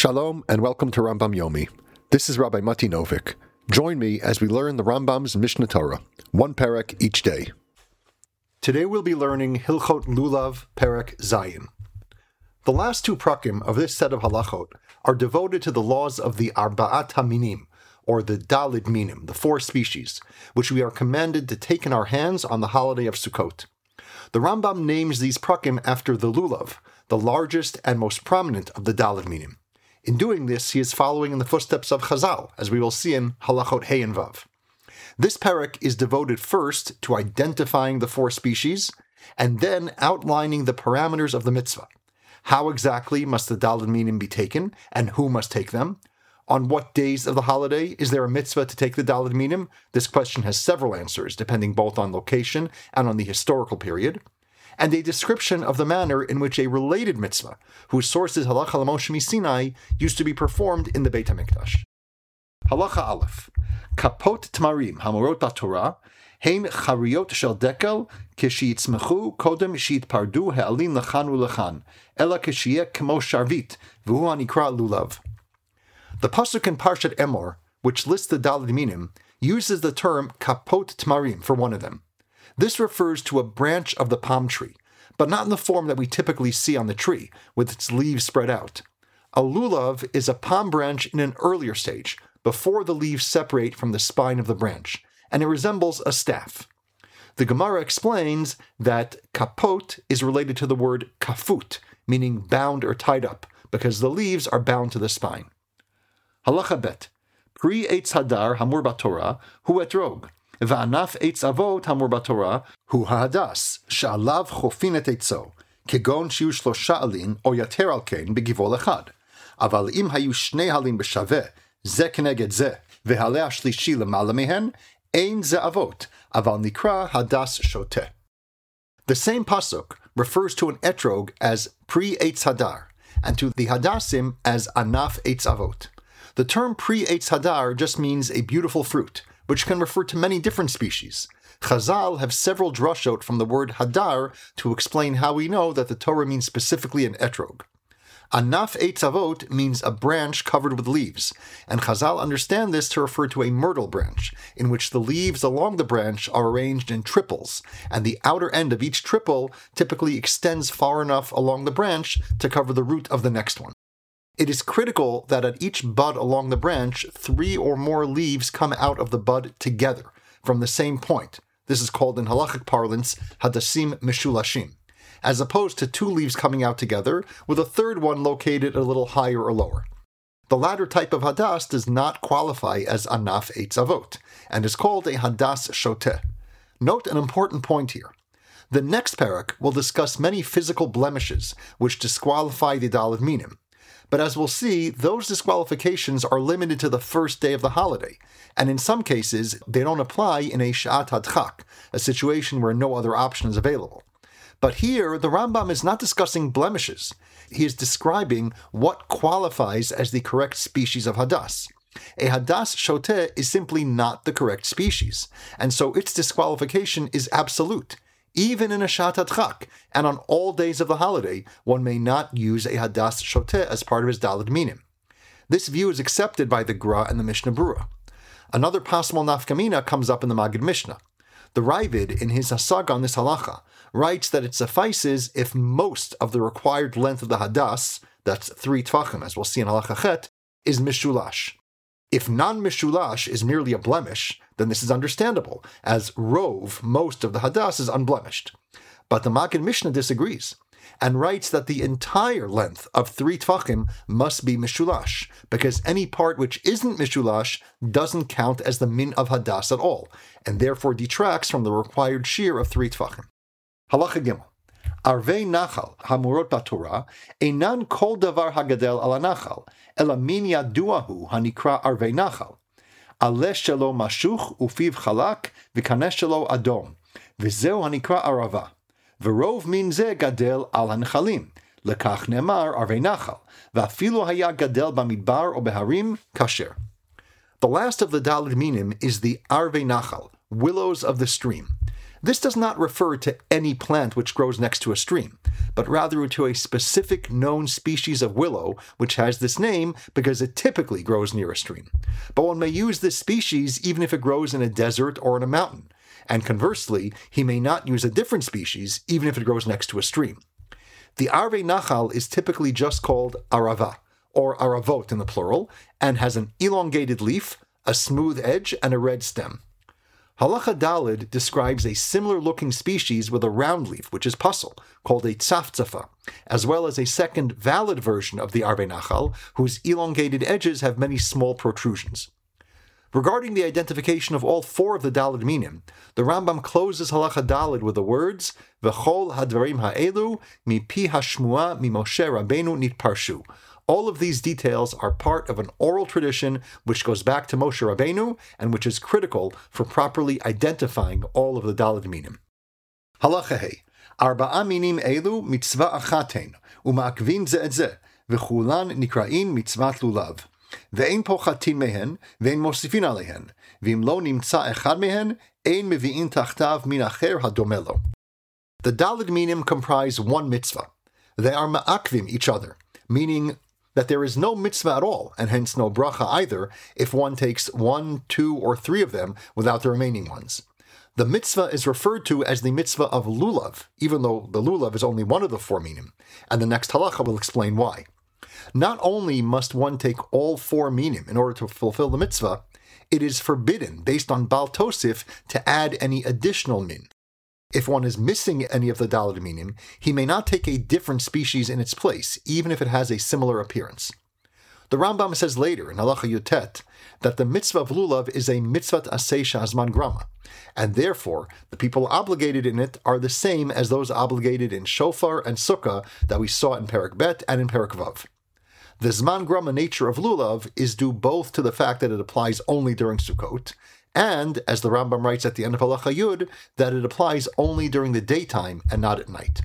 Shalom and welcome to Rambam Yomi. This is Rabbi Mati Novik. Join me as we learn the Rambam's Mishnah Torah, one perek each day. Today we'll be learning Hilchot Lulav Perek Zayin. The last two prakim of this set of halachot are devoted to the laws of the Arba'at HaMinim, or the Dalid Minim, the four species, which we are commanded to take in our hands on the holiday of Sukkot. The Rambam names these prakim after the Lulav, the largest and most prominent of the Dalid Minim. In doing this, he is following in the footsteps of Chazal, as we will see in Halachot Hey and Vav. This perek is devoted first to identifying the four species, and then outlining the parameters of the mitzvah. How exactly must the Dalid Minim be taken, and who must take them? On what days of the holiday is there a mitzvah to take the Dalid Minim? This question has several answers, depending both on location and on the historical period. And a description of the manner in which a related mitzvah, whose source is Halacha L'Moshe Sinai, used to be performed in the Beit HaMikdash. Halacha Aleph. Kapot Tmarim Hamorot BaTorah Hein Chariyot Shel Dekel Kishiyitzmechu Kodem Shiyitpardu He'alin Lechan U'Lechan Ela Kishiyeh Kemo Sharvit V'hu HaNikra Lulav. The pasuk in Parshat Emor, which lists the Dalid Minim, uses the term Kapot Tmarim for one of them. This refers to a branch of the palm tree, but not in the form that we typically see on the tree, with its leaves spread out. A lulav is a palm branch in an earlier stage, before the leaves separate from the spine of the branch, and it resembles a staff. The Gemara explains that kapot is related to the word kafut, meaning bound or tied up, because the leaves are bound to the spine. Halacha bet. Pri eitz hadar hamur batorah hu etrog. Va'anaf eitz avot hamur batorah hu hadas she'alav chofin et eitzo kegon shiu shlosha alin o yater al ken begivol echad aval im hayu shnei halin b'shaveh ze keneged ze ve'haleh ashlishi lemala mehen ein ze avot aval nikra hadas shoteh. The same pasuk refers to an etrog as pri eitz hadar and to the hadassim as anaf eitz avot. The term pri eitz hadar just means a beautiful fruit, which can refer to many different species. Chazal have several drashot from the word hadar to explain how we know that the Torah means specifically an etrog. Anaf eitz avot means a branch covered with leaves, and Chazal understand this to refer to a myrtle branch, in which the leaves along the branch are arranged in triples, and the outer end of each triple typically extends far enough along the branch to cover the root of the next one. It is critical that at each bud along the branch, 3 or more leaves come out of the bud together, from the same point. This is called in halachic parlance, hadassim meshulashim, as opposed to 2 leaves coming out together, with a third one located a little higher or lower. The latter type of hadas does not qualify as anaf eitz avot, and is called a hadas shoteh. Note an important point here. The next perek will discuss many physical blemishes which disqualify the Dalid Minim. But as we'll see, those disqualifications are limited to the first day of the holiday, and in some cases, they don't apply in a sha'at hadchak, a situation where no other option is available. But here, the Rambam is not discussing blemishes. He is describing what qualifies as the correct species of hadas. A hadas shoteh is simply not the correct species, and so its disqualification is absolute. Even in a Shat HaDchak, and on all days of the holiday, one may not use a Hadas Shoteh as part of his Dalid Minim. This view is accepted by the Gra and the Mishnah Berurah. Another possible nafkamina comes up in the Magid Mishnah. The Ravid, in his Hasag on this halacha, writes that it suffices if most of the required length of the Hadas, that's 3 tvachim, as we'll see in Halacha Chet, is Mishulash. If non-Mishulash is merely a blemish, then this is understandable, as rov, most of the hadas, is unblemished. But the Magid Mishnah disagrees, and writes that the entire length of 3 tvachim must be mishulash, because any part which isn't mishulash doesn't count as the min of hadas at all, and therefore detracts from the required shear of 3 tvachim. Halacha Gimel. Arvei nachal hamurot batorah einan kol davar hagadel ala nachal, ela min yaduahu hanikra arvei nachal. Aleh shelo mashuch ufiv chalak v'kaneh shelo adom v'zeu hanikra arava v'rov min ze gadel al hanechalim lekach nemar arvei nachal v'afilu haya gadel bamidbar o beharim kasher. The last of the Dalid Minim is the arvei nachal, willows of the stream. This does not refer to any plant which grows next to a stream, but rather to a specific known species of willow, which has this name because it typically grows near a stream. But one may use this species even if it grows in a desert or in a mountain, and conversely, he may not use a different species even if it grows next to a stream. The Arvei Nachal is typically just called arava, or aravot in the plural, and has an elongated leaf, a smooth edge, and a red stem. Halacha Daled describes a similar-looking species with a round leaf, which is puzzle, called a tzafzafa, as well as a second valid version of the Arvei Nachal, whose elongated edges have many small protrusions. Regarding the identification of all four of the Daled Minim, the Rambam closes Halacha Daled with the words, V'chol hadvarim ha'elu, mipi hashmua mimoshe Rabbeinu nitparshu. All of these details are part of an oral tradition which goes back to Moshe Rabbeinu and which is critical for properly identifying all of the Daled Minim. Halacha Hey, Arba'a Minim Elu mitzvah achaten, u'ma'akvin ze et ze, v'chulan nikra'in mitzvat lulav. Ve'ein pochatin mehen, ve'ein mosifin alehen, ve'im lo nimtza echad mehen, ein mevi'in tachtav min acher hadomelo. The Daled Minim comprise one mitzvah. They are ma'akvim each other, meaning that there is no mitzvah at all, and hence no bracha either, if one takes 1, 2, or 3 of them without the remaining ones. The mitzvah is referred to as the mitzvah of lulav, even though the lulav is only one of the 4 minim, and the next halacha will explain why. Not only must one take all 4 minim in order to fulfill the mitzvah, it is forbidden, based on Baal Tosif, to add any additional min. If one is missing any of the Daled Minim, he may not take a different species in its place, even if it has a similar appearance. The Rambam says later in Halacha Yutet that the mitzvah of lulav is a mitzvat aseh shazman grama, and therefore the people obligated in it are the same as those obligated in shofar and sukkah that we saw in Perek Bet and in Perek Vav. The zman grama nature of lulav is due both to the fact that it applies only during Sukkot, and, as the Rambam writes at the end of Halacha Yud, that it applies only during the daytime and not at night.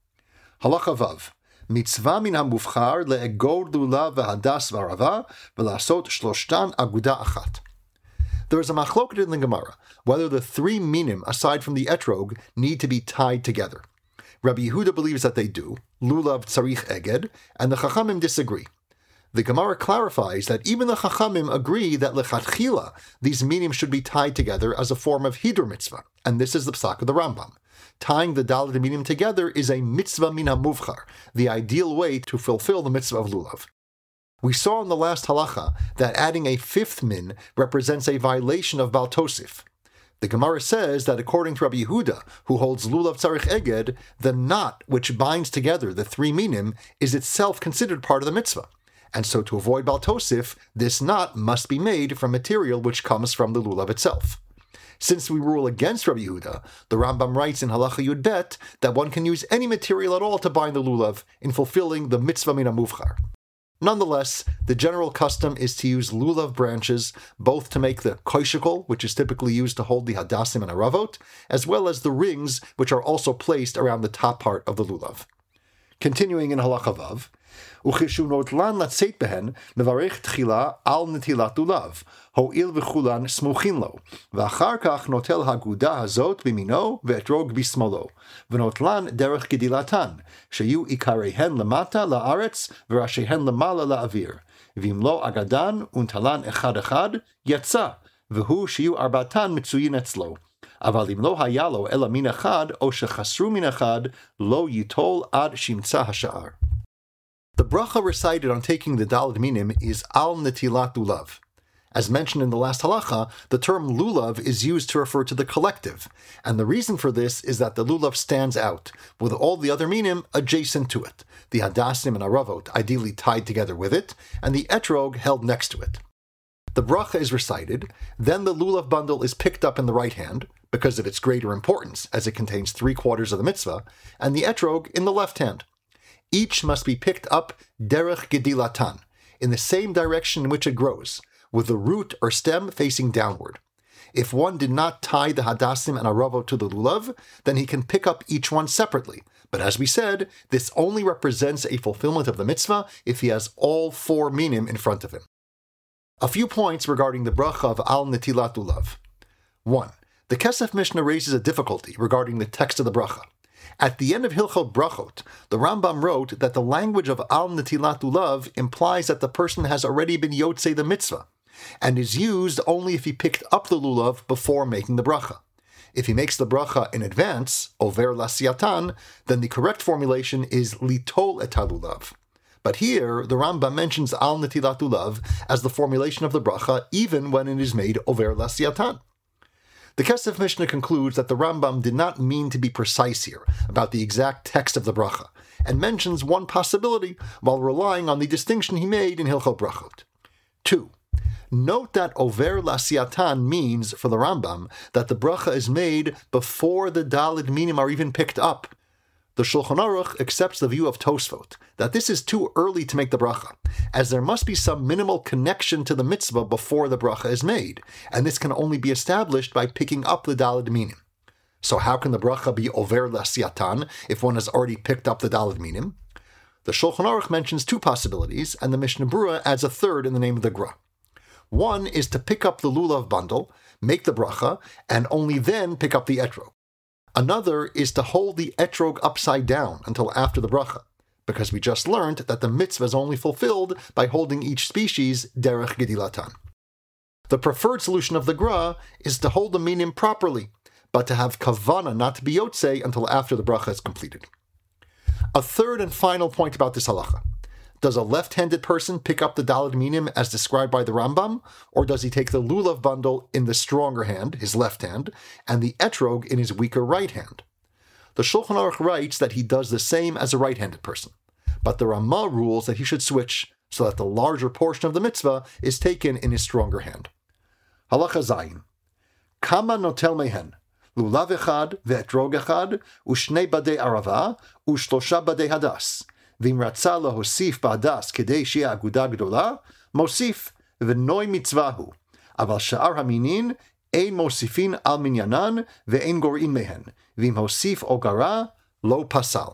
Halacha Vav. Mitzvah min hamufchar le'egod lulav v'hadas v'arava v'lasot shloshtan aguda achat. There is a machloket in the Gemara whether the 3 minim aside from the etrog need to be tied together. Rabbi Yehuda believes that they do, lulav tzarich eged, and the Chachamim disagree. The Gemara clarifies that even the Chachamim agree that lechatchila these minim should be tied together as a form of hidur mitzvah, and this is the psak of the Rambam. Tying the Daled Minim together is a mitzvah min hamuvchar, the ideal way to fulfill the mitzvah of lulav. We saw in the last halacha that adding a 5th min represents a violation of Baal Tosif. The Gemara says that according to Rabbi Yehuda, who holds lulav tzarich eged, the knot which binds together the 3 minim is itself considered part of the mitzvah. And so to avoid Baal Tosif, this knot must be made from material which comes from the lulav itself. Since we rule against Rabbi Yehuda, the Rambam writes in Halacha Yud Bet that one can use any material at all to bind the lulav in fulfilling the mitzvah min hamuvchar. Nonetheless, the general custom is to use lulav branches both to make the koishikel, which is typically used to hold the hadassim and aravot, as well as the rings, which are also placed around the top part of the lulav. Continuing in Halacha Vav, וכשהוא נוטלן לצאת בהן, מברך תחילה על נטילת לולב, הואיל וכולן סמוכין לו, ואחר כך נוטל האגודה הזאת בימינו ואתרוג בשמאלו, ונוטלן דרך גדילתן, שיהיו עיקריהן למטה לארץ וראשיהן למעלה לאוויר, ואם לא אגדן ונטלן אחד אחד, יצא, והוא שיהיו 4 מצוין אצלו. אבל אם לא היה לו אלא מין אחד, או שחסרו מין אחד, לא ייטול עד שימצא השאר. The bracha recited on taking the Daled Minim is al netilat lulav. As mentioned in the last halacha, the term lulav is used to refer to the collective, and the reason for this is that the lulav stands out, with all the other minim adjacent to it, the hadassim and aravot ideally tied together with it, and the etrog held next to it. The bracha is recited, then the lulav bundle is picked up in the right hand, because of its greater importance, as it contains 3/4 of the mitzvah, and the etrog in the left hand. Each must be picked up derech gedilatan, in the same direction in which it grows, with the root or stem facing downward. If one did not tie the hadassim and aravot to the lulav, then he can pick up each one separately. But as we said, this only represents a fulfillment of the mitzvah if he has all 4 minim in front of him. A few points regarding the bracha of al netilat lulav. 1. The Kesef Mishnah raises a difficulty regarding the text of the bracha. At the end of Hilchot Brachot, the Rambam wrote that the language of Al Netilat Lulav implies that the person has already been Yotzei the mitzvah, and is used only if he picked up the lulav before making the bracha. If he makes the bracha in advance, over lasiatan, then the correct formulation is litol et halulav. But here, the Rambam mentions al netilat lulav as the formulation of the bracha even when it is made over lasiatan. The Kesef Mishnah concludes that the Rambam did not mean to be precise here about the exact text of the bracha, and mentions one possibility while relying on the distinction he made in Hilchot Brachot. 2. Note that over lasiatan means, for the Rambam, that the bracha is made before the Daled Minim are even picked up. The Shulchan Aruch accepts the view of Tosfot that this is too early to make the bracha, as there must be some minimal connection to the mitzvah before the bracha is made, and this can only be established by picking up the Daled Minim. So how can the bracha be over lasiatan if one has already picked up the Daled Minim? The Shulchan Aruch mentions two possibilities, and the Mishnah Berurah adds a third in the name of the Gra. One is to pick up the lulav bundle, make the bracha, and only then pick up the etrog. Another is to hold the etrog upside down until after the bracha, because we just learned that the mitzvah is only fulfilled by holding each species derech gedilatan. The preferred solution of the Gra is to hold the minim properly, but to have kavana not to be yotzei until after the bracha is completed. A third and final point about this halacha. Does a left-handed person pick up the Daled Minim as described by the Rambam, or does he take the lulav bundle in the stronger hand, his left hand, and the etrog in his weaker right hand? The Shulchan Aruch writes that he does the same as a right-handed person, but the Ramah rules that he should switch so that the larger portion of the mitzvah is taken in his stronger hand. Halacha Zayin. Kama notel mehen, lulav echad ve'etrog echad, u'shnei badei arava, u'shlosha badei hadas. ואם רצה להוסיף בהדס כדי שיהיה אגודה גדולה, מוסיף, ונוי מצווה הוא. אבל שאר המינין אין מוסיפין על מניינן ואין גורעים מהן, ואם הוסיף או גרע, לא פסל.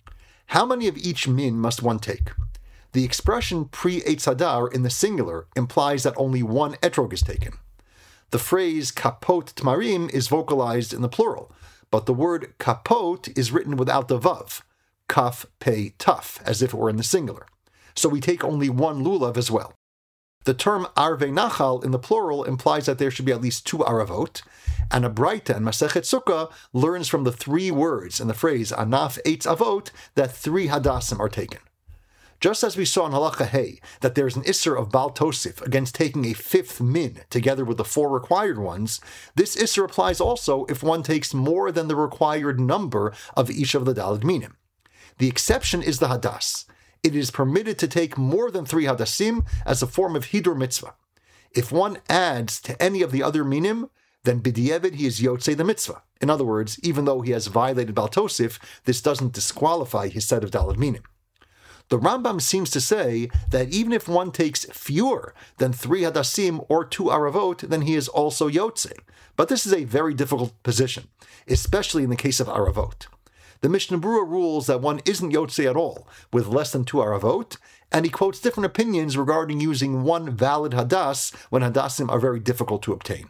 How many of each min must one take? The expression pre-Eitz Hadar in the singular implies that only one etrog is taken. The phrase kapot tmarim is vocalized in the plural, but the word kapot is written without the vav. Kaf, pei, taf, as if it were in the singular. So we take only one lulav as well. The term arvei nachal in the plural implies that there should be at least two aravot, and a Braita in Masechet Sukkah learns from the three words in the phrase anaf eitz avot that 3 hadassim are taken. Just as we saw in Halacha Hey that there is an isser of Bal Tosif against taking a 5th min together with the 4 required ones, this isser applies also if one takes more than the required number of each of the Daled Minim. The exception is the hadas. It is permitted to take more than 3 hadassim as a form of hidur mitzvah. If one adds to any of the other minim, then b'di'evid he is yotzei the mitzvah. In other words, even though he has violated Bal Tosif, this doesn't disqualify his set of daled minim. The Rambam seems to say that even if one takes fewer than 3 hadassim or 2 aravot, then he is also yotzei. But this is a very difficult position, especially in the case of aravot. The Mishnah Berurah rules that one isn't yotzei at all with less than 2 aravot, and he quotes different opinions regarding using one valid hadas when hadassim are very difficult to obtain.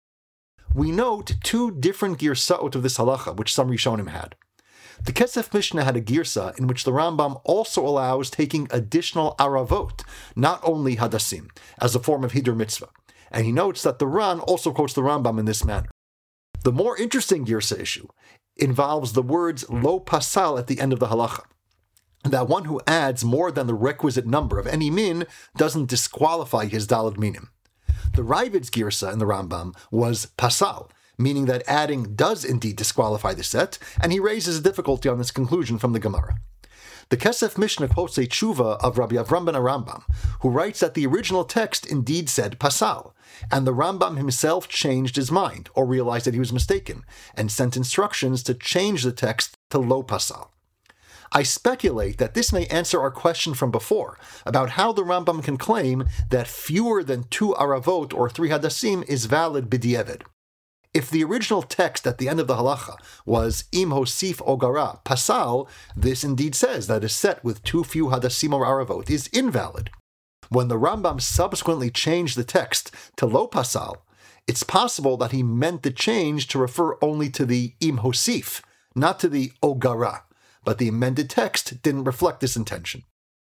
We note 2 different girsaot of this halacha, which some Rishonim had. The Kesef Mishnah had a girsa in which the Rambam also allows taking additional aravot, not only hadassim, as a form of hidur mitzvah, and he notes that the Ran also quotes the Rambam in this manner. The more interesting girsa issue involves the words lo pasal at the end of the halacha, that one who adds more than the requisite number of any min doesn't disqualify his daled minim. The Ravid's girsa in the Rambam was pasal, meaning that adding does indeed disqualify the set, and he raises a difficulty on this conclusion from the Gemara. The Kesef Mishnah quotes a tshuva of Rabbi Avram ben Arambam, who writes that the original text indeed said pasal, and the Rambam himself changed his mind, or realized that he was mistaken, and sent instructions to change the text to lo pasal. I speculate that this may answer our question from before, about how the Rambam can claim that fewer than 2 aravot or 3 hadassim is valid b'di'evid. If the original text at the end of the halacha was im hosif ogara pasal, this indeed says that a set with too few hadassim or aravot is invalid. When the Rambam subsequently changed the text to lo pasal, it's possible that he meant the change to refer only to the im hosif, not to the ogara, but the amended text didn't reflect this intention.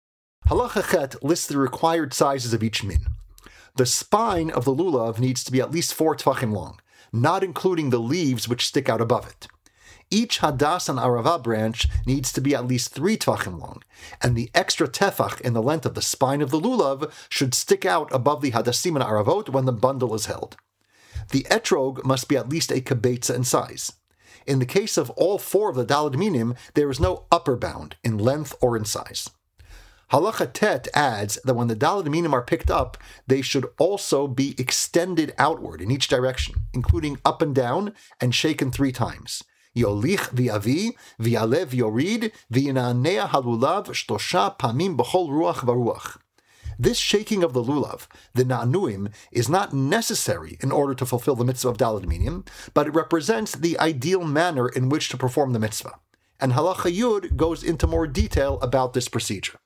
Halacha Chet lists the required sizes of each min. The spine of the lulav needs to be at least 4 tvachim long, not including the leaves which stick out above it. Each hadas and arava branch needs to be at least 3 tvachim long, and the extra tefach in the length of the spine of the lulav should stick out above the hadasim and aravot when the bundle is held. The etrog must be at least a kibetza in size. In the case of all 4 of the daled minim, there is no upper bound in length or in size. Halacha Tet adds that when the daled minim are picked up, they should also be extended outward in each direction, including up and down, and shaken 3 times. Yolich v'avi, v'alev yorid, v'yinanea halulav shtosha pamim b'chol ruach v'ruach. This shaking of the lulav, the na'nuim, is not necessary in order to fulfill the mitzvah of daled minim, but it represents the ideal manner in which to perform the mitzvah. And Halacha Yud goes into more detail about this procedure.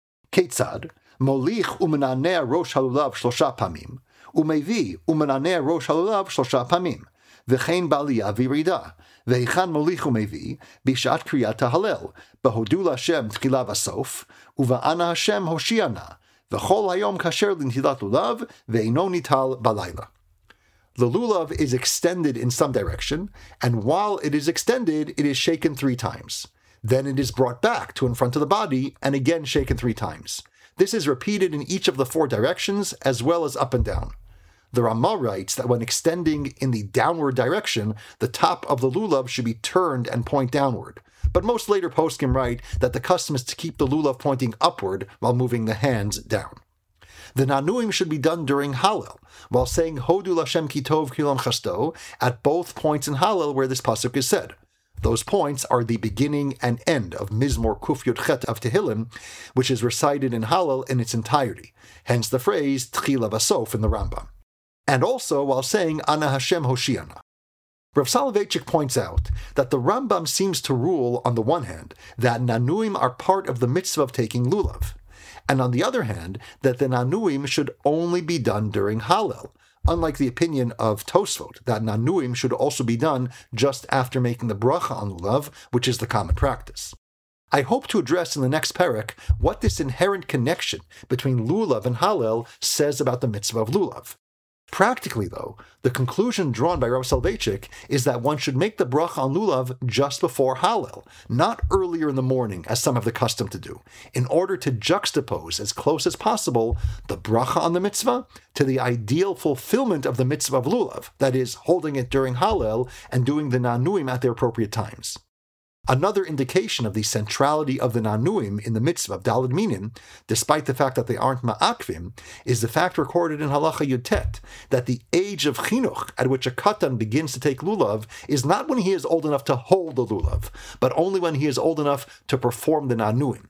Ketzad, molich umenanea rosh halulav shlosha pamim, umevi umenanea rosh halulav shlosha pamim, v'chein b'aliyah v'yirida, v'eichan molich umevi, b'shat kriyat halel, b'hodu l'Hashem tchila v'sof, uva'ana Hashem hoshiana, v'chol hayom kasher l'ntilat lulav, ve'eino nital balayla. The lulav is extended in some direction, and while it is extended, it is shaken 3 times. Then it is brought back to in front of the body and again shaken 3 times. This is repeated in each of the 4 directions as well as up and down. The Ramah writes that when extending in the downward direction, the top of the lulav should be turned and point downward. But most later poskim write that the custom is to keep the lulav pointing upward while moving the hands down. The nanuim should be done during Hallel, while saying Hodu l'Hashem ki tov kilam chasto at both points in Hallel where this pasuk is said. Those points are the beginning and end of Mizmor Kuf Yud Chet of Tehillim, which is recited in Hallel in its entirety, hence the phrase Tchila Vasof in the Rambam. And also while saying Ana Hashem Hoshiana. Rav Soloveitchik points out that the Rambam seems to rule, on the one hand, that nanuim are part of the mitzvah of taking lulav, and on the other hand, that the nanuim should only be done during Hallel, unlike the opinion of Tosfot, that nanuim should also be done just after making the bracha on lulav, which is the common practice. I hope to address in the next parak what this inherent connection between lulav and Hallel says about the mitzvah of lulav. Practically, though, the conclusion drawn by Rav Soloveitchik is that one should make the bracha on lulav just before Hallel, not earlier in the morning, as some have the custom to do, in order to juxtapose as close as possible the bracha on the mitzvah to the ideal fulfillment of the mitzvah of lulav, that is, holding it during Hallel and doing the nanuim at their appropriate times. Another indication of the centrality of the nanuim in the mitzvah of daled minim, despite the fact that they aren't ma'akvim, is the fact recorded in Halacha Yud Tet that the age of chinuch at which a katan begins to take lulav is not when he is old enough to hold the lulav, but only when he is old enough to perform the nanuim.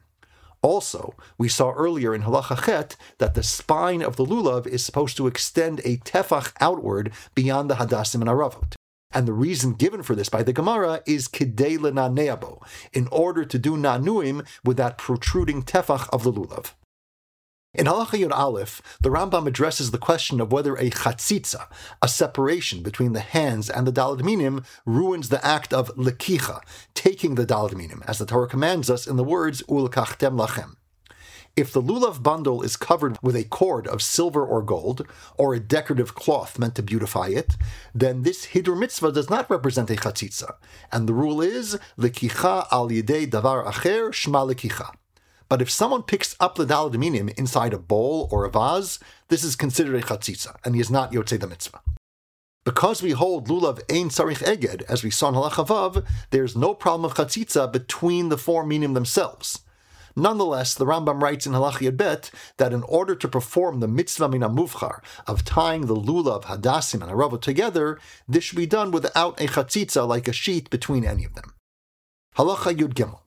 Also, we saw earlier in Halacha Chet that the spine of the lulav is supposed to extend a tefach outward beyond the hadasim and aravot. And the reason given for this by the Gemara is kidei lenaneabo, in order to do nanuim with that protruding tefach of the lulav. In Halacha Yud Aleph, the Rambam addresses the question of whether a chatzitza, a separation between the hands and the daled minim, ruins the act of lekicha, taking the daled minim, as the Torah commands us in the words ulekachtem lachem. If the lulav bundle is covered with a cord of silver or gold, or a decorative cloth meant to beautify it, then this hidur mitzvah does not represent a chatzitza, and the rule is lekicha al yidei davar acher shma lekicha. But if someone picks up the daled minim inside a bowl or a vase, this is considered a chatzitza, and he is not yotzei the mitzvah. Because we hold lulav ein tzarich eged, as we saw in Halacha Vav, there is no problem of chatzitza between the 4 minim themselves. Nonetheless, the Rambam writes in Halacha Yud Bet that in order to perform the mitzvah min hamuvchar of tying the lulav, hadasim, and aravot together, this should be done without a chatzitza like a sheet between any of them. Halacha Yud Gimel.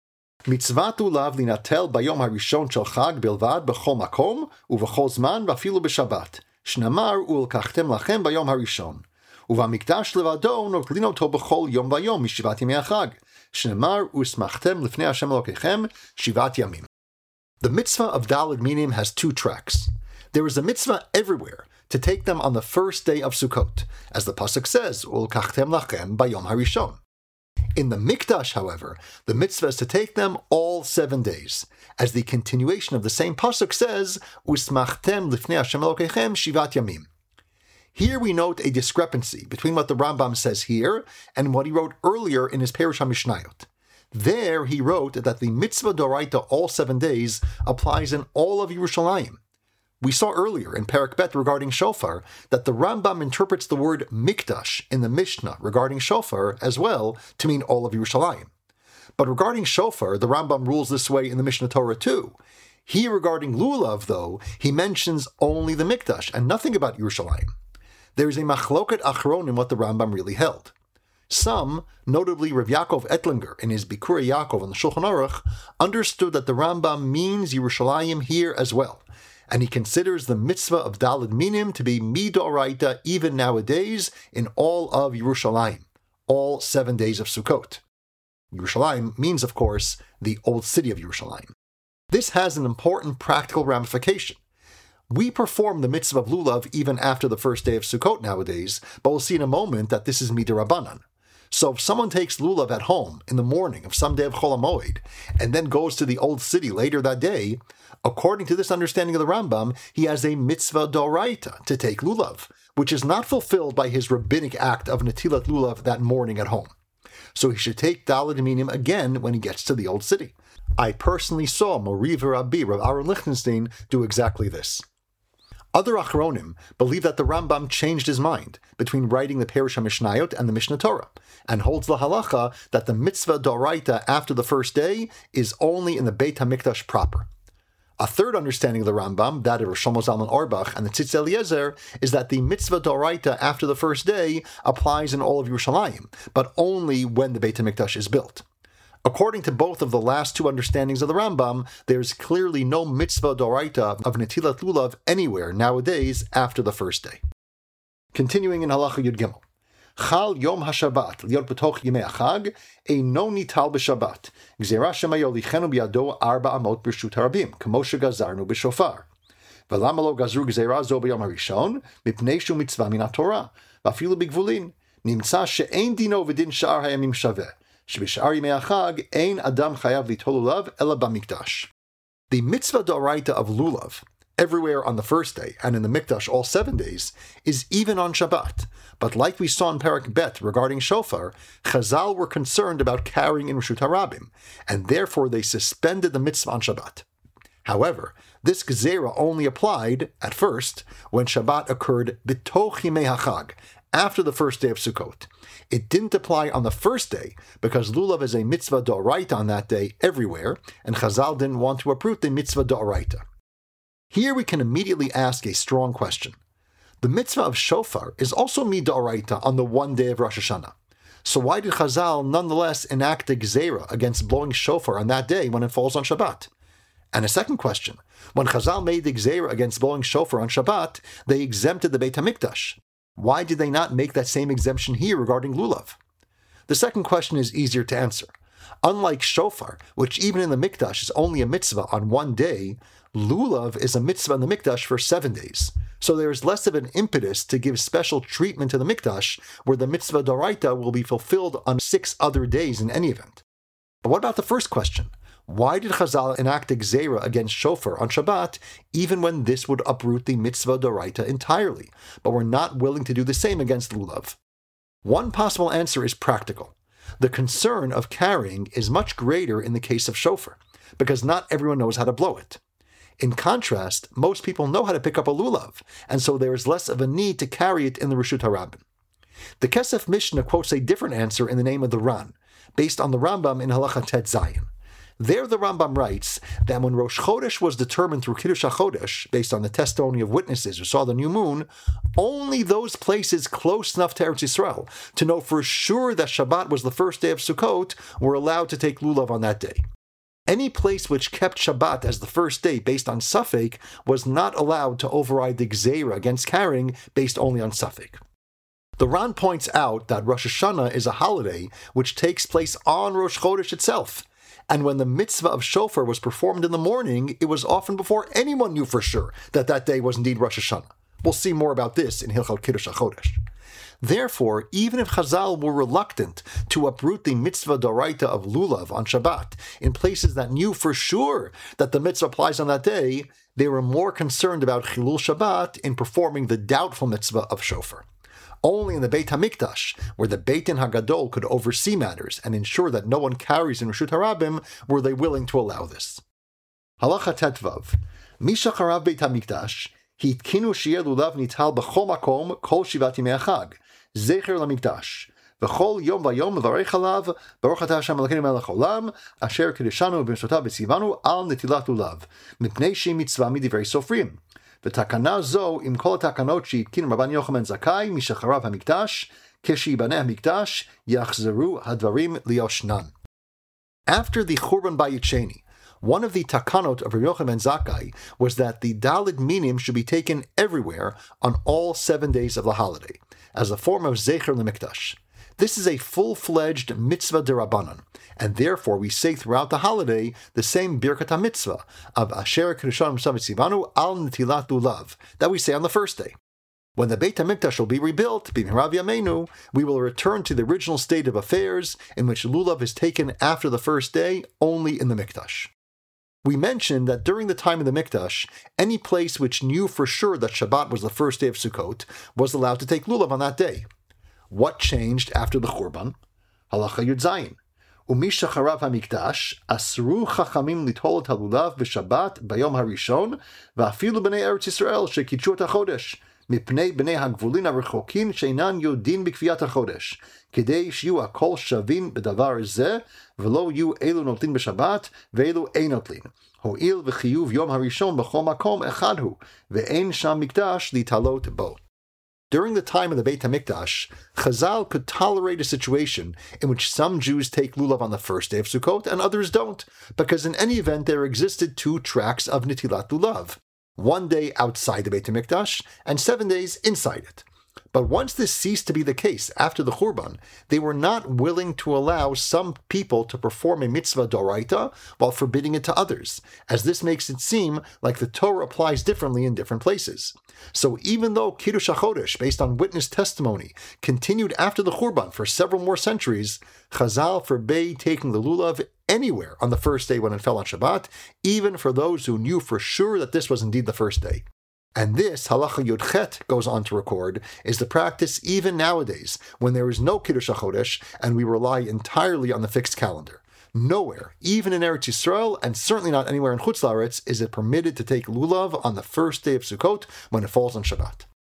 Mitzvat lulav linatel bayom harishon shel chag bilvad b'chol makom uv'chol zman v'afilu b'shabbat. Shnamar ulkachtem lachem bayom harishon. Uv'amikdash levado notlin oto b'chol yom vayom mishivat yemei hachag. Shnemar usmachtem lifnei Hashem Elokechem shivat yamim. The mitzvah of daled minim has 2 tracks. There is a mitzvah everywhere to take them on the first day of Sukkot, as the pasuk says, Ulkachtem lachem bayom harishon. In the Mikdash, however, the mitzvah is to take them all 7 days, as the continuation of the same pasuk says, Usmachtem lifnei Hashem Elokechem shivat yamim. Here we note a discrepancy between what the Rambam says here and what he wrote earlier in his Perush HaMishnayot. There he wrote that the mitzvah doraita all 7 days applies in all of Yerushalayim. We saw earlier in Perek Bet regarding shofar that the Rambam interprets the word mikdash in the Mishnah regarding shofar as well to mean all of Yerushalayim. But regarding shofar, the Rambam rules this way in the Mishnah Torah too. Here regarding lulav, though, he mentions only the mikdash and nothing about Yerushalayim. There is a machloket achronim what the Rambam really held. Some, notably Rav Yaakov Ettlinger in his Bikurei Yaakov on the Shulchan Aruch, understood that the Rambam means Yerushalayim here as well, and he considers the mitzvah of Daled Minim to be midoraita even nowadays in all of Yerushalayim, all 7 days of Sukkot. Yerushalayim means, of course, the old city of Yerushalayim. This has an important practical ramification. We perform the mitzvah of lulav even after the first day of Sukkot nowadays, but we'll see in a moment that this is midirabanan. So if someone takes lulav at home in the morning of some day of Chol HaMoed and then goes to the old city later that day, according to this understanding of the Rambam, he has a mitzvah doraita to take lulav, which is not fulfilled by his rabbinic act of netilat lulav that morning at home. So he should take Daled Minim again when he gets to the old city. I personally saw Mori v'Rabbi, Rav Aaron Lichtenstein, do exactly this. Other Achronim believe that the Rambam changed his mind between writing the Perush HaMishnayot and the Mishnah Torah, and holds the halacha that the mitzvah doraita after the first day is only in the Beit HaMikdash proper. A third understanding of the Rambam, that of Rosh Shlomo Zalman Auerbach and the Tzitz Eliezer, is that the mitzvah doraita after the first day applies in all of Yerushalayim, but only when the Beit HaMikdash is built. According to both of the last two understandings of the Rambam, there is clearly no mitzvah doraita of netilat lulav anywhere nowadays after the first day. Continuing in Halacha Yud Gimel. Chal Yom HaShabbat liot b'toch Yimei HaChag eino nital b'Shabbat gzera shemayo lichenu b'yado arba amot b'rshut harabim kamo shegazarnu b'shofar v'lama lo gazru gzera zo b'yom harishon mipnei shu mitzvah min haTorah v'afilu b'gvulin nimtza she'ein dino v'din sha'ar hayamim shaveh sheb'sha'ar Yimei HaChag ein adam chayav litol lulav ela b'mikdash. The mitzvah d'oraita of lulav everywhere on the first day, and in the Mikdash all 7 days, is even on Shabbat. But like we saw in Perek Bet regarding shofar, Chazal were concerned about carrying in Reshut HaRabim, and therefore they suspended the mitzvah on Shabbat. However, this gezerah only applied, at first, when Shabbat occurred b'toch Yimei HaChag, after the first day of Sukkot. It didn't apply on the first day, because lulav is a mitzvah d'oraita on that day everywhere, and Chazal didn't want to uproot the mitzvah d'oraita. Here we can immediately ask a strong question. The mitzvah of shofar is also mid'oraita on the one day of Rosh Hashanah. So why did Chazal nonetheless enact a gzeira against blowing shofar on that day when it falls on Shabbat? And a second question. When Chazal made the gzeira against blowing shofar on Shabbat, they exempted the Beit HaMikdash. Why did they not make that same exemption here regarding lulav? The second question is easier to answer. Unlike shofar, which even in the Mikdash is only a mitzvah on one day, lulav is a mitzvah in the Mikdash for 7 days. So there is less of an impetus to give special treatment to the Mikdash, where the mitzvah d'oraita will be fulfilled on 6 other days in any event. But what about the first question? Why did Chazal enact a gzeira against shofar on Shabbat, even when this would uproot the mitzvah d'oraita entirely, but were not willing to do the same against lulav? One possible answer is practical. The concern of carrying is much greater in the case of shofar, because not everyone knows how to blow it. In contrast, most people know how to pick up a lulav, and so there is less of a need to carry it in the Reshut HaRabim. The Kesef Mishnah quotes a different answer in the name of the Ran, based on the Rambam in Halacha Tet Zayin. There the Rambam writes that when Rosh Chodesh was determined through Kiddush HaChodesh, based on the testimony of witnesses who saw the new moon, only those places close enough to Eretz Yisrael to know for sure that Shabbat was the first day of Sukkot were allowed to take lulav on that day. Any place which kept Shabbat as the first day based on Safek was not allowed to override the Gzeira against carrying based only on Safek. The Ran points out that Rosh Hashanah is a holiday which takes place on Rosh Chodesh itself, and when the mitzvah of shofar was performed in the morning, it was often before anyone knew for sure that that day was indeed Rosh Hashanah. We'll see more about this in Hilchot Kiddush HaChodesh. Therefore, even if Chazal were reluctant to uproot the mitzvah doraita of lulav on Shabbat in places that knew for sure that the mitzvah applies on that day, they were more concerned about Chilul Shabbat in performing the doubtful mitzvah of shofar. Only in the Beit HaMikdash, where the Beit Din HaGadol could oversee matters and ensure that no one carries in Reshut HaRabim, were they willing to allow this. Halacha Tetvav. Misha Charav Beit HaMikdash, Hitkinu Sheyeh Lulav Nital B'chol Makom Kol Shivat Yimei HaChag. Zecher LaMikdash. V'chol Yom Vayom V'varech Alav, Baruch Atah Hashem Elokeinu Melech Olam, Asher Kiddushanu B'Mitzvotav V'Tzivanu Al Netilat Lulav, Mipnei Shehi Mitzvah Midivrei Sofrim. V'takana zo im kol hatakanot she'itkin Rabban Yochanan Zakai mishacharav hamikdash, keshibaneh hamikdash yachzeru hadvarim lioshnan. After the Churban Bayit Sheni, one of the takanot of Rabbi Yochanan Zakai was that the Daled Minim should be taken everywhere on all 7 days of the holiday, as a form of Zecher LeMikdash. This is a full-fledged mitzvah derabanan, and therefore we say throughout the holiday the same Birkat HaMitzvah of Asher Kiddushanu Mitzvanu Al Netilat Lulav that we say on the first day. When the Beit HaMikdash will be rebuilt, B'mihra V'yameinu, we will return to the original state of affairs in which Lulav is taken after the first day only in the Mikdash. We mentioned that during the time of the Mikdash, any place which knew for sure that Shabbat was the first day of Sukkot was allowed to take Lulav on that day. What changed after the Churban? Halacha Yud Zayin. Umisha Charav HaMikdash, Asru Chachamim Litol et HaLulav B'Shabbat Bayom HaRishon, V'afilu B'nei Eretz Yisrael Shekidushu et HaChodesh, Mipnei B'nei HaGvulin HaRechokin Sheinan Yodin B'Kviyat HaChodesh, Kedei Shiyu HaKol Shavin B'Davar Zeh, V'lo Yu Elu Notlin B'Shabbat, V'elu Ein Notlin. Ho'il V'chiyuv Yom HaRishon B'chol Makom Echadhu, V'ein Sham Mikdash Litalot Bo. During the time of the Beit HaMikdash, Chazal could tolerate a situation in which some Jews take Lulav on the first day of Sukkot and others don't, because in any event there existed 2 tracks of Netilat Lulav, 1 day outside the Beit HaMikdash and 7 days inside it. But once this ceased to be the case after the Churban, they were not willing to allow some people to perform a mitzvah doraita while forbidding it to others, as this makes it seem like the Torah applies differently in different places. So even though Kiddush HaChodesh, based on witness testimony, continued after the Churban for several more centuries, Chazal forbade taking the Lulav anywhere on the first day when it fell on Shabbat, even for those who knew for sure that this was indeed the first day. And this, Halacha Yud Chet goes on to record, is the practice even nowadays, when there is no Kiddush HaChodesh and we rely entirely on the fixed calendar. Nowhere, even in Eretz Yisrael, and certainly not anywhere in Chutz La'aretz, is it permitted to take Lulav on the first day of Sukkot when it falls on Shabbat.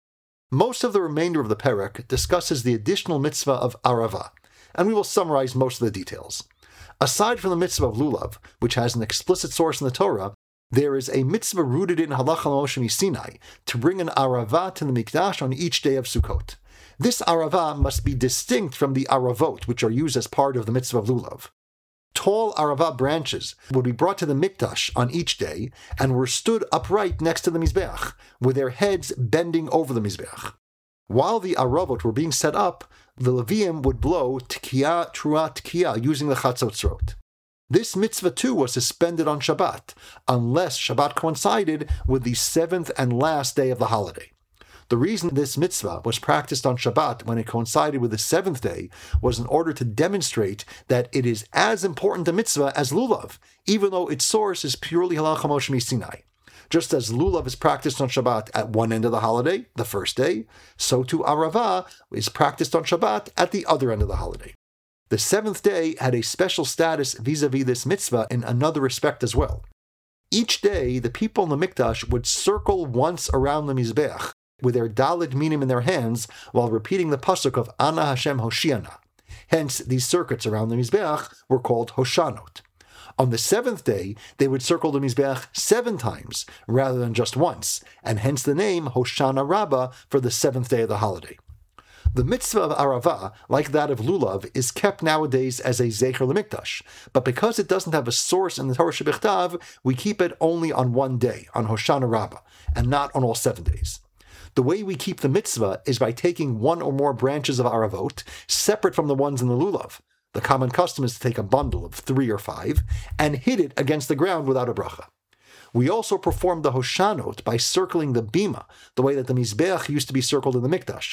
Most of the remainder of the Perek discusses the additional mitzvah of Arava, and we will summarize most of the details. Aside from the mitzvah of Lulav, which has an explicit source in the Torah, there is a mitzvah rooted in Halacha Moshe Sinai to bring an Arava to the Mikdash on each day of Sukkot. This Arava must be distinct from the Aravot, which are used as part of the mitzvah of Lulav. Tall Arava branches would be brought to the Mikdash on each day and were stood upright next to the Mizbeach, with their heads bending over the Mizbeach. While the Aravot were being set up, the Leviim would blow Tkiya, Trua, Tkiya, using the Chatzotzrot. This mitzvah too was suspended on Shabbat, unless Shabbat coincided with the 7th and last day of the holiday. The reason this mitzvah was practiced on Shabbat when it coincided with the 7th day was in order to demonstrate that it is as important a mitzvah as Lulav, even though its source is purely Halacha Moshe Sinai. Just as Lulav is practiced on Shabbat at one end of the holiday, the first day, so too Arava is practiced on Shabbat at the other end of the holiday. The 7th day had a special status vis-a-vis this mitzvah in another respect as well. Each day, the people in the Mikdash would circle once around the Mizbeach with their Daled Minim in their hands while repeating the pasuk of Ana Hashem Hoshiana. Hence, these circuits around the Mizbeach were called Hoshanot. On the 7th day, they would circle the Mizbeach 7 times rather than just once, and hence the name Hoshana Rabbah for the 7th day of the holiday. The mitzvah of Arava, like that of Lulav, is kept nowadays as a Zecher LeMikdash, but because it doesn't have a source in the Torah Shebichtav, we keep it only on one day, on Hoshana Rabbah, and not on all 7 days. The way we keep the mitzvah is by taking 1 or more branches of Aravot, separate from the ones in the Lulav. The common custom is to take a bundle of 3 or 5, and hit it against the ground without a bracha. We also perform the Hoshanot by circling the bima, the way that the Mizbeach used to be circled in the Mikdash.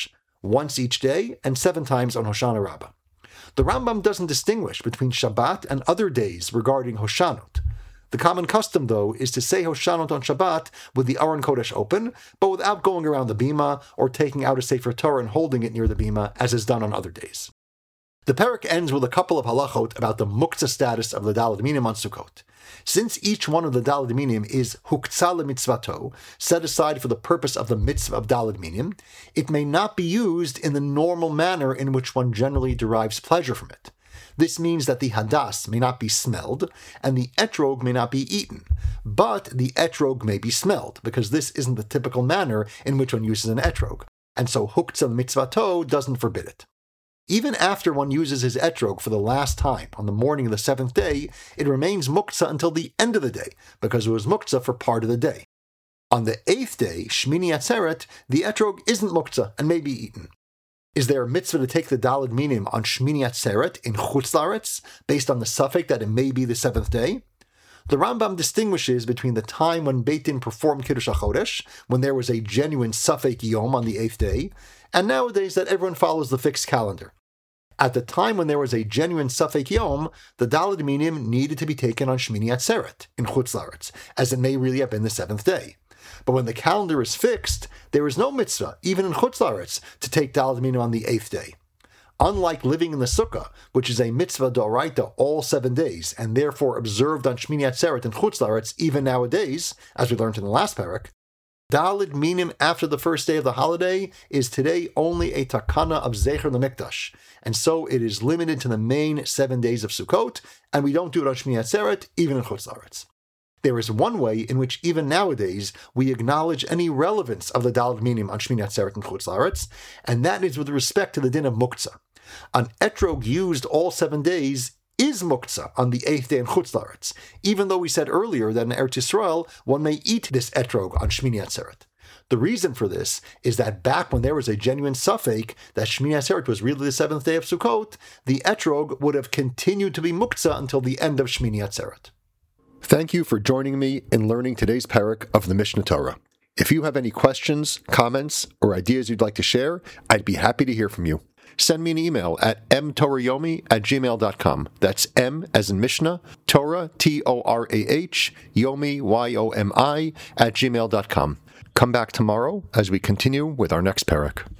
once each day and 7 times on Hoshana Rabbah. The Rambam doesn't distinguish between Shabbat and other days regarding Hoshanot. The common custom, though, is to say Hoshanot on Shabbat with the Aron Kodesh open, but without going around the bima or taking out a Sefer Torah and holding it near the bima, as is done on other days. The parak ends with a couple of halachot about the muktzah status of the Daled Minim on Sukkot. Since each one of the Daled Minim is huktzah lemitzvato, set aside for the purpose of the mitzvah of Daled Minim, it may not be used in the normal manner in which one generally derives pleasure from it. This means that the hadas may not be smelled, and the etrog may not be eaten, but the etrog may be smelled, because this isn't the typical manner in which one uses an etrog, and so huktzah lemitzvato doesn't forbid it. Even after one uses his etrog for the last time on the morning of the 7th day, it remains muktzah until the end of the day, because it was muktzah for part of the day. On the 8th day, Shmini Atzeret, the etrog isn't muktzah and may be eaten. Is there a mitzvah to take the Daled Minim on Shmini Atzeret in Chutz La'aretz, based on the suffix that it may be the 7th day? The Rambam distinguishes between the time when Beit Din performed Kiddush HaChodesh, when there was a genuine suffix yom on the 8th day, and nowadays that everyone follows the fixed calendar. At the time when there was a genuine suffix yom, the Daled Minim needed to be taken on Shmini Atzeret in Chutz La'aretz, as it may really have been the 7th day. But when the calendar is fixed, there is no mitzvah, even in Chutz La'aretz, to take Daled Minim on the 8th day. Unlike living in the sukkah, which is a mitzvah d'oraita all 7 days, and therefore observed on Shmini Atzeret and Chutz La'aretz even nowadays, as we learned in the last parak, Daled Minim after the first day of the holiday is today only a takana of Zecher L'Mikdash, and so it is limited to the main 7 days of Sukkot, and we don't do it on Shmini Atzeret, even in Chutz La'aretz. There is one way in which even nowadays we acknowledge any relevance of the Daled Minim on Shmini Atzeret and Chutz La'aretz, and that is with respect to the din of muktzah. An etrog used all 7 days is muktzah on the 8th day in Chutz La'aretz, even though we said earlier that in Eretz Yisrael one may eat this etrog on Shmini Atzeret. The reason for this is that back when there was a genuine suffix that Shmini Atzeret was really the 7th day of Sukkot, the etrog would have continued to be muktzah until the end of Shmini Atzeret. Thank you for joining me in learning today's parak of the Mishnah Torah. If you have any questions, comments, or ideas you'd like to share, I'd be happy to hear from you. Send me an email at mtorayomi@gmail.com. That's M as in Mishnah, Torah, Torah, Yomi, Yomi, @gmail.com. Come back tomorrow as we continue with our next parak.